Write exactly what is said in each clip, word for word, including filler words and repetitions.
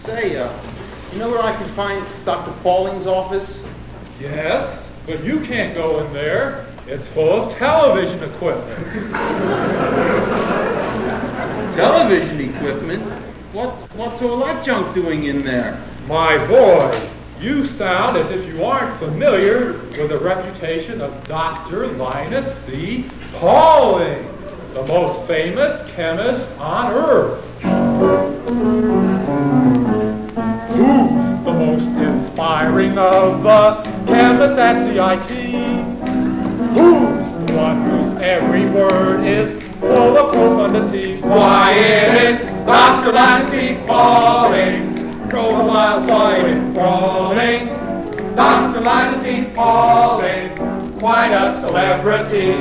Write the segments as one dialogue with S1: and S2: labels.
S1: Say, uh, you know where I can find Doctor Pauling's office?
S2: Yes, but you can't go in there. It's full of television equipment.
S1: Television equipment? What, what's all that junk doing in there?
S2: My boy, you sound as if you aren't familiar with the reputation of Doctor Linus C. Pauling, the most famous chemist on Earth. Who's the most inspiring of the chemists at C I T? Who's the one whose every word is full of profundities? Why, it is Doctor Linus C. Pauling, profile quite enthralling. Doctor Linus C. Pauling, quite a celebrity.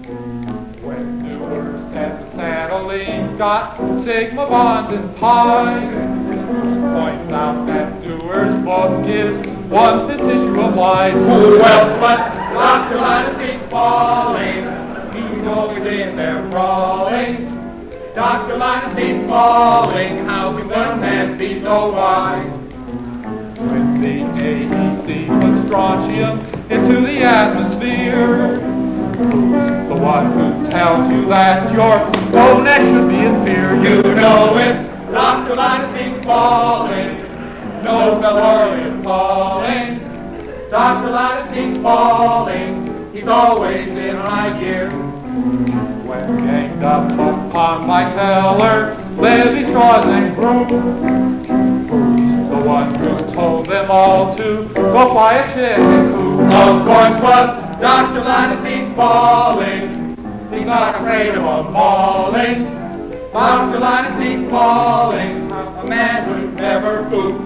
S2: When Dewar says acetylene got sigma bonds in pi, points out that Dewar's book is one thin tissue of life. Who else but Doctor Linus C. Pauling? He's always in there crawling. Doctor Linus C. Pauling, how can one man be so wise? When the A E C puts strontium into the atmosphere, who's the one who tells you that your own neck should be in fear? You know it's Doctor Linus C. Pauling, Nobel laureate Pauling. Doctor Linus C. Pauling, he's always in high gear. When ganged up upon my teller, Levi Strauss and Broom, who's the one who told them all to go fly a chicken coop? Of course was Doctor Linus C. Pauling, he's not afraid of a mauling. Doctor Linus C. Pauling, a man who'd never fool.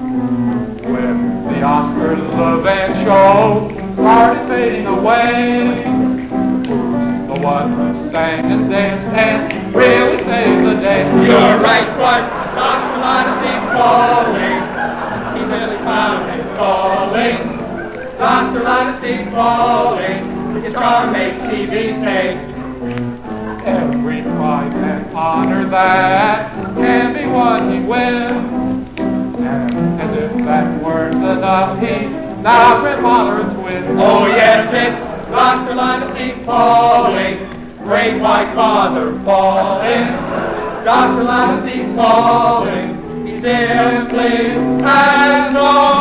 S2: When the Oscar Levant show started fading away, who's the one who sang and danced and really saved the day? You're right, but Doctor Linus C. Pauling, he really found his calling. Doctor Linus C. Pauling, his charm makes T V pay. Every prize and honor that can be won, he wins. And as if that weren't enough, he's now grandfather of twins. Oh yes, it's Doctor Linus C. Pauling, great white father Pauling. Doctor Linus C. Pauling, he simply has no